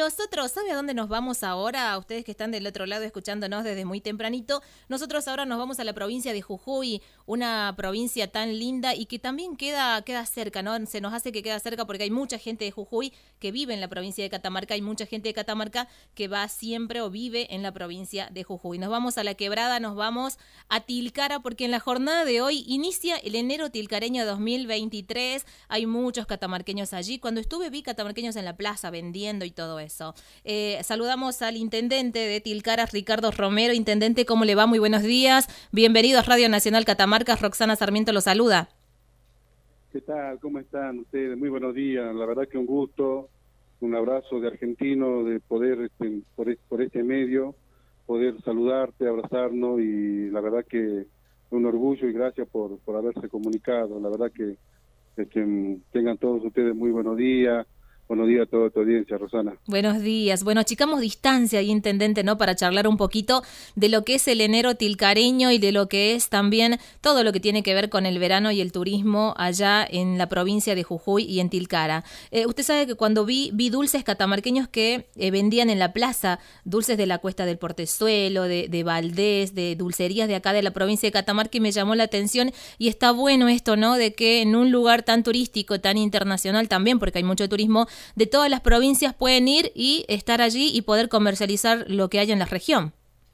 nosotros, ¿sabe a dónde nos vamos ahora? Ustedes que están del otro lado escuchándonos desde muy tempranito, nosotros ahora nos vamos a la provincia de Jujuy, una provincia tan linda y que también queda cerca, ¿no? Se nos hace que queda cerca porque hay mucha gente de Jujuy que vive en la provincia de Catamarca, hay mucha gente de Catamarca que va siempre o vive en la provincia de Jujuy. Nos vamos a La Quebrada, nos vamos a Tilcara porque en la jornada de hoy inicia el enero tilcareño 2023, hay muchos catamarqueños allí. Cuando estuve vi catamarqueños en la plaza vendiendo y todo eso. Saludamos al intendente de Tilcara, Ricardo Romero. Intendente, ¿cómo le va? Muy buenos días. Bienvenido a Radio Nacional Catamarca. Roxana Sarmiento lo saluda. ¿Qué tal? ¿Cómo están ustedes? Muy buenos días. La verdad que un gusto, un abrazo de argentino, de poder, por este medio, poder saludarte, abrazarnos, y la verdad que un orgullo y gracias por haberse comunicado. La verdad que tengan todos ustedes muy buenos días. Buenos días a toda tu audiencia, Rosana. Buenos días. Bueno, achicamos distancia ahí, intendente, ¿no? Para charlar un poquito de lo que es el enero tilcareño y de lo que es también todo lo que tiene que ver con el verano y el turismo allá en la provincia de Jujuy y en Tilcara. Usted sabe que cuando vi dulces catamarqueños que vendían en la plaza, dulces de la Cuesta del Portezuelo, de Valdés, de dulcerías de acá de la provincia de Catamarca, y me llamó la atención, y está bueno esto, ¿no? De que en un lugar tan turístico, tan internacional también, porque hay mucho turismo, de todas las provincias pueden ir y estar allí y poder comercializar lo que hay en la región.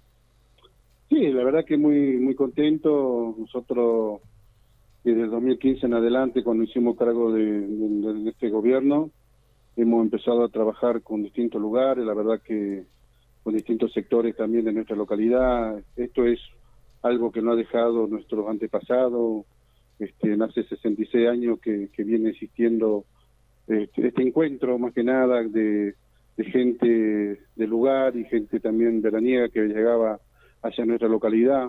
Sí, la verdad que muy contento. Nosotros desde el 2015 en adelante, cuando hicimos cargo de este gobierno, hemos empezado a trabajar con distintos lugares, la verdad que con distintos sectores también de nuestra localidad. Esto es algo que no ha dejado nuestros antepasados. Hace 66 años que viene existiendo este encuentro, más que nada de gente del lugar y gente también veraniega que llegaba hacia nuestra localidad,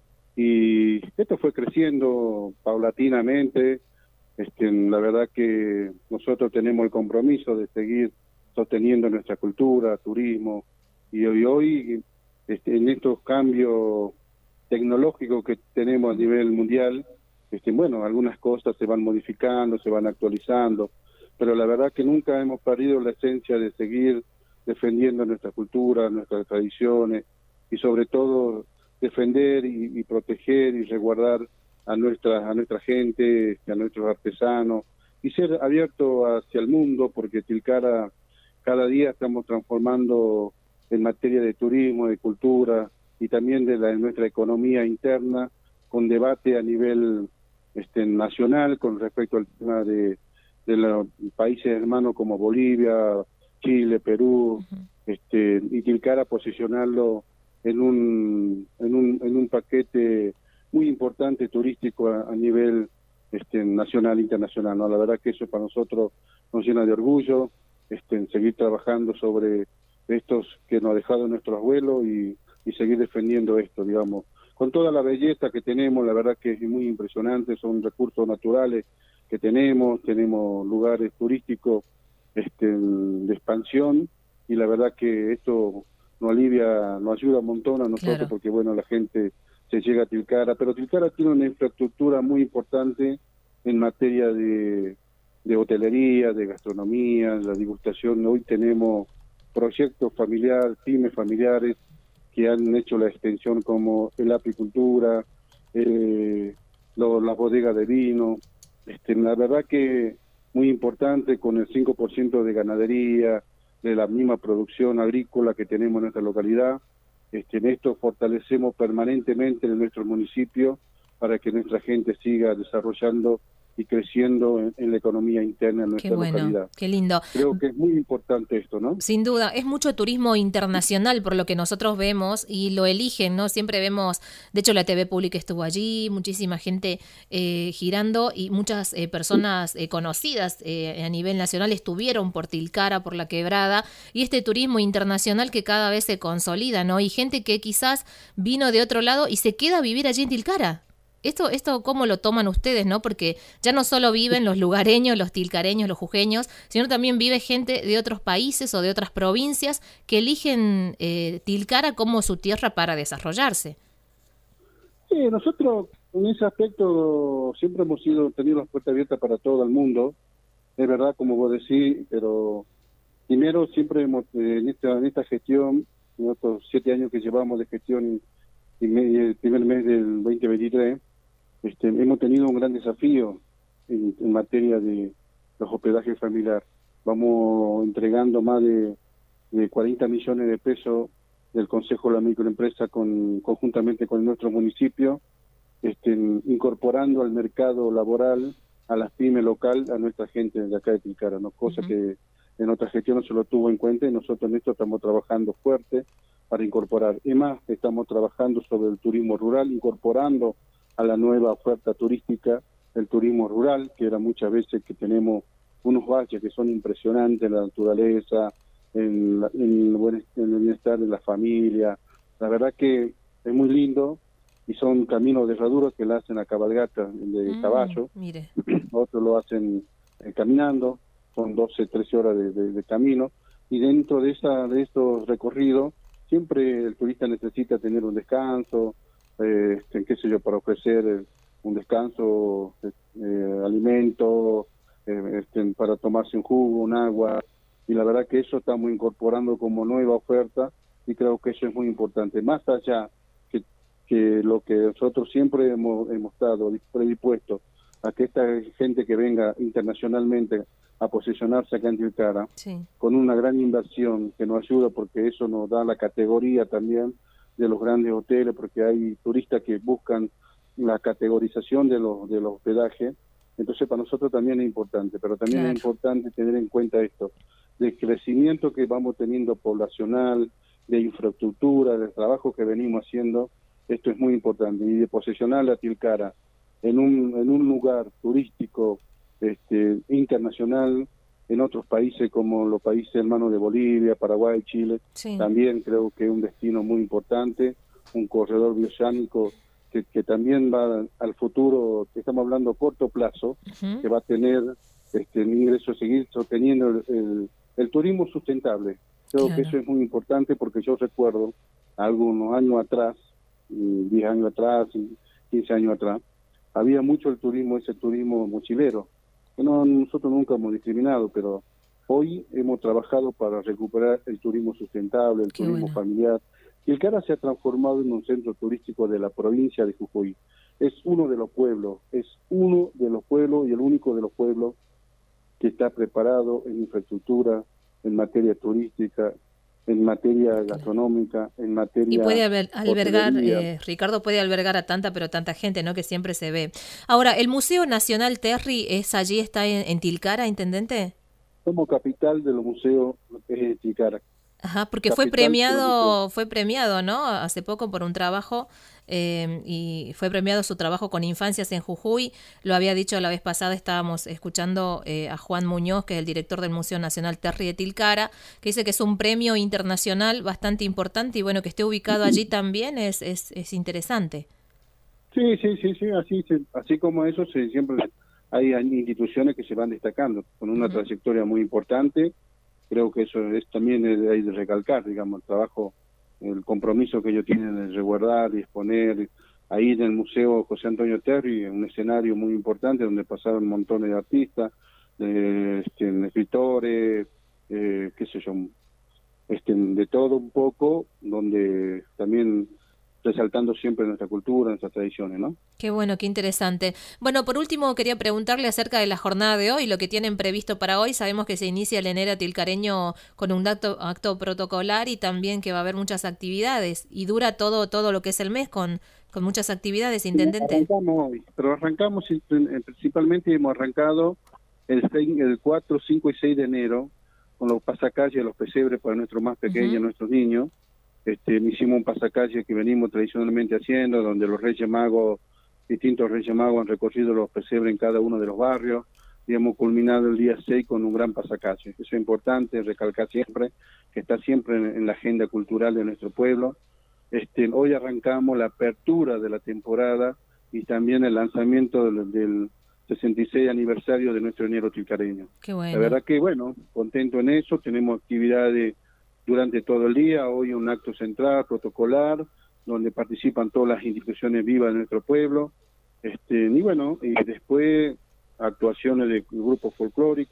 y esto fue creciendo paulatinamente. La verdad que nosotros tenemos el compromiso de seguir sosteniendo nuestra cultura, turismo, y hoy en estos cambios tecnológicos que tenemos a nivel mundial, bueno, algunas cosas se van modificando, se van actualizando, pero la verdad que nunca hemos perdido la esencia de seguir defendiendo nuestra cultura, nuestras tradiciones, y sobre todo defender y proteger y resguardar a nuestra gente, a nuestros artesanos, y ser abierto hacia el mundo, porque Tilcara cada día estamos transformando en materia de turismo, de cultura y también de nuestra economía interna, con debate a nivel nacional con respecto al tema de los países hermanos como Bolivia, Chile, Perú, y Tilcara posicionarlo en un paquete muy importante turístico a nivel nacional e internacional, ¿no? La verdad que eso para nosotros nos llena de orgullo, seguir trabajando sobre estos que nos ha dejado nuestros abuelos y seguir defendiendo esto, digamos, con toda la belleza que tenemos. La verdad que es muy impresionante, son recursos naturales que tenemos lugares turísticos de expansión, y la verdad que esto nos ayuda un montón a nosotros. Claro. Porque bueno, la gente se llega a Tilcara, pero Tilcara tiene una infraestructura muy importante en materia de hotelería, de gastronomía, la degustación. Hoy tenemos proyectos familiares, pymes familiares que han hecho la extensión, como la apicultura, las bodegas de vino. La verdad que muy importante, con el 5% de ganadería, de la misma producción agrícola que tenemos en nuestra localidad. En esto fortalecemos permanentemente en nuestro municipio para que nuestra gente siga desarrollando y creciendo en la economía interna de nuestra localidad. Qué lindo. Creo que es muy importante esto, ¿no? Sin duda, es mucho turismo internacional por lo que nosotros vemos y lo eligen, ¿no? Siempre vemos, de hecho la TV pública estuvo allí, muchísima gente girando, y muchas personas conocidas a nivel nacional estuvieron por Tilcara, por La Quebrada, y este turismo internacional que cada vez se consolida, ¿no? Y gente que quizás vino de otro lado y se queda a vivir allí en Tilcara. Esto ¿cómo lo toman ustedes, no? Porque ya no solo viven los lugareños, los tilcareños, los jujeños, sino también vive gente de otros países o de otras provincias que eligen Tilcara como su tierra para desarrollarse. Sí, nosotros en ese aspecto siempre hemos tenido las puertas abiertas para todo el mundo. Es verdad, como vos decís, pero Primero, siempre en esta gestión, en estos 7 años que llevamos de gestión y el primer mes del 2023, hemos tenido un gran desafío en materia de los hospedajes familiares. Vamos entregando más de 40 millones de pesos del Consejo de la Microempresa conjuntamente con nuestro municipio, incorporando al mercado laboral, a las pymes local, a nuestra gente de acá de Tilcara, ¿no? Cosa que en otra gestión no se lo tuvo en cuenta, y nosotros en esto estamos trabajando fuerte para incorporar. Y más, estamos trabajando sobre el turismo rural, incorporando a la nueva oferta turística el turismo rural, que era muchas veces que tenemos unos valles que son impresionantes en la naturaleza, en el bienestar de la familia. La verdad que es muy lindo, y son caminos de herradura que la hacen a cabalgata de caballo. Mire. Otros lo hacen caminando, son 12, 13 horas de camino, y dentro de estos recorridos siempre el turista necesita tener un descanso, qué sé yo, para ofrecer un descanso, alimento, para tomarse un jugo, un agua, y la verdad que eso estamos incorporando como nueva oferta, y creo que eso es muy importante, más allá que lo que nosotros siempre hemos estado predispuestos a que esta gente que venga internacionalmente a posicionarse acá en Tilcara, con una gran inversión que nos ayuda, porque eso nos da la categoría también de los grandes hoteles, porque hay turistas que buscan la categorización de los hospedajes. Entonces para nosotros también es importante, pero también es importante tener en cuenta esto, del crecimiento que vamos teniendo poblacional, de infraestructura, del trabajo que venimos haciendo. Esto es muy importante, y de posicionar a Tilcara en un lugar turístico internacional en otros países como los países hermanos de Bolivia, Paraguay, Chile. También creo que es un destino muy importante, un corredor bioceánico que también va al futuro, que estamos hablando a corto plazo, que va a tener un ingreso, seguir sosteniendo el turismo sustentable. Creo que eso es muy importante, porque yo recuerdo algunos años atrás, 10 años atrás, 15 años atrás, había mucho ese turismo mochilero, que nosotros nunca hemos discriminado, pero hoy hemos trabajado para recuperar el turismo sustentable, el turismo familiar. Tilcara se ha transformado en un centro turístico de la provincia de Jujuy. Es uno de los pueblos y el único de los pueblos que está preparado en infraestructura, en materia turística, en materia gastronómica, en materia... Y puede albergar, Ricardo, puede albergar a tanta gente, ¿no?, que siempre se ve. Ahora, ¿el Museo Nacional Terry está en Tilcara, intendente? Somos capital de los museos de Tilcara. Ajá, porque fue premiado, ¿no?, hace poco por un trabajo, y fue premiado su trabajo con infancias en Jujuy. Lo había dicho la vez pasada, estábamos escuchando a Juan Muñoz, que es el director del Museo Nacional Terry de Tilcara, que dice que es un premio internacional bastante importante, y bueno, que esté ubicado allí también es interesante. Sí, así como eso, siempre hay instituciones que se van destacando con una trayectoria muy importante. Creo que eso también hay de recalcar, digamos, el trabajo, el compromiso que ellos tienen de resguardar y exponer. Ahí en el Museo José Antonio Terry, un escenario muy importante donde pasaron montones de artistas, escritores, qué sé yo, de todo un poco, donde también resaltando siempre nuestra cultura, nuestras tradiciones, ¿no? Qué bueno, qué interesante. Bueno, por último quería preguntarle acerca de la jornada de hoy, lo que tienen previsto para hoy. Sabemos que se inicia el enero tilcareño con un acto protocolar, y también que va a haber muchas actividades, y dura todo lo que es el mes con muchas actividades, intendente. Arrancamos hoy, pero arrancamos principalmente, hemos arrancado el 4, 5 y 6 de enero con los pasacalles, los pesebres para nuestros más pequeños, nuestros niños. Hicimos un pasacalle que venimos tradicionalmente haciendo, donde los distintos Reyes Magos han recorrido los pesebres en cada uno de los barrios, y hemos culminado el día 6 con un gran pasacalle. Eso es importante recalcar siempre, que está siempre en la agenda cultural de nuestro pueblo. Hoy arrancamos la apertura de la temporada y también el lanzamiento del 66 aniversario de nuestro enero tilcareño. Qué bueno. La verdad que, bueno, contento en eso, tenemos actividades durante todo el día. Hoy un acto central, protocolar, donde participan todas las instituciones vivas de nuestro pueblo, y bueno, y después actuaciones de grupos folclóricos,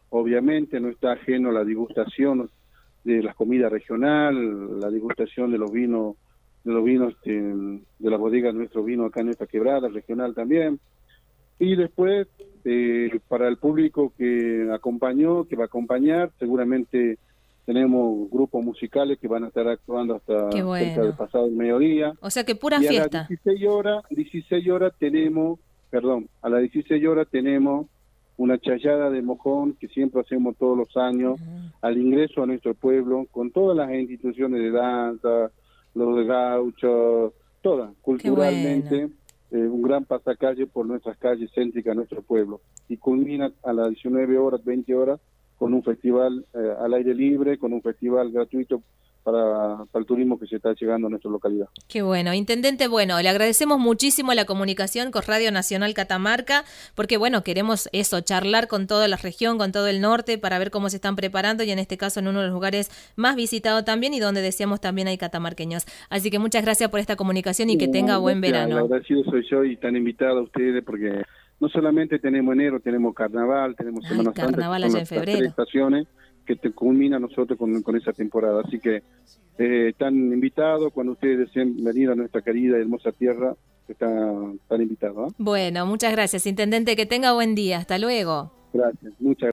obviamente no está ajeno a la degustación de las comidas regional, la degustación de los vinos, de la bodega de nuestro vino acá en esta quebrada regional también. Y después, para el público que acompañó, que va a acompañar, seguramente tenemos grupos musicales que van a estar actuando hasta Qué cerca del bueno. pasado mediodía. O sea que pura Y a fiesta. las 16 horas tenemos, a las 16 horas tenemos una chayada de mojón que siempre hacemos todos los años al ingreso a nuestro pueblo, con todas las instituciones de danza, los de gauchos, todas, Qué bueno. culturalmente, un gran pasacalle por nuestras calles céntricas de nuestro pueblo. Y culmina a las 19 horas, 20 horas, con un festival al aire libre, con un festival gratuito para el turismo que se está llegando a nuestra localidad. Qué bueno. Intendente, bueno, le agradecemos muchísimo la comunicación con Radio Nacional Catamarca, porque bueno, queremos eso, charlar con toda la región, con todo el norte, para ver cómo se están preparando y en este caso en uno de los lugares más visitados también y donde decíamos también hay catamarqueños. Así que muchas gracias por esta comunicación y que tenga buen Gracias, el verano. agradecido soy yo y están invitados a ustedes porque no solamente tenemos enero, tenemos carnaval, tenemos Ay, Semana Santa, que carnaval son allá en las 3 febrero. estaciones que te culmina nosotros con esa temporada. Así que están invitados, cuando ustedes deseen venir a nuestra querida y hermosa tierra, están invitados. Bueno, muchas gracias, Intendente, que tenga buen día. Hasta luego. Gracias, muchas